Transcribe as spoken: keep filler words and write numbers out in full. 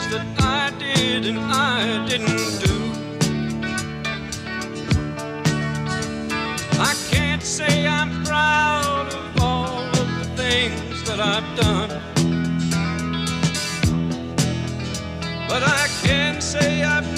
things that I did and I didn't do. I can't say I'm proud of all of the things that I've done, but I can say I've